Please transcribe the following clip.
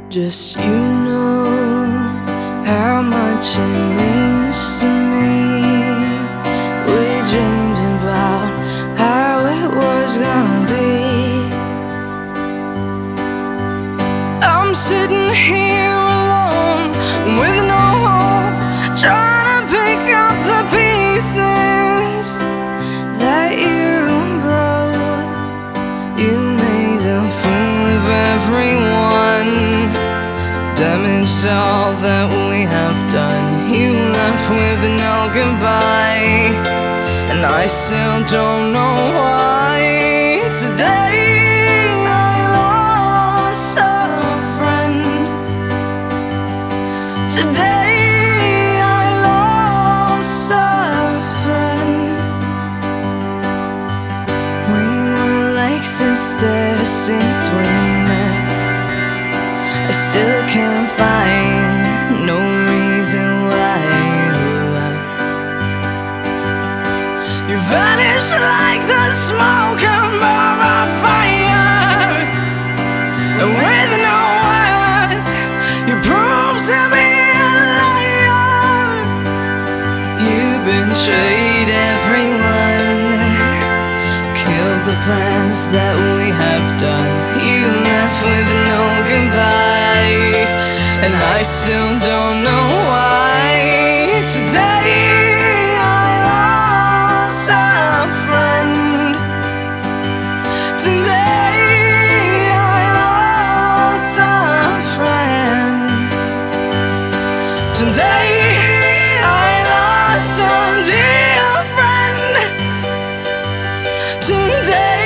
Just you know how much it means to me. We dreamed about how it was gonna be. I'm sitting here alone with no hope, trying to pick up the pieces that you broke. You made a fool of everyone, damaged all that we have done. You left with no goodbye, and I still don't know why. Today I lost a friend. Today I lost a friend. We were like sisters since we met. I still can't find no reason why you left. You vanished like the smoke above a fire, and with no words you proved to be a liar. You betrayed everyone, killed the plans that we have done. You left with no goodbye, and I still don't know why. Today I lost a friend. Today I lost a friend. Today I lost a dear friend. Today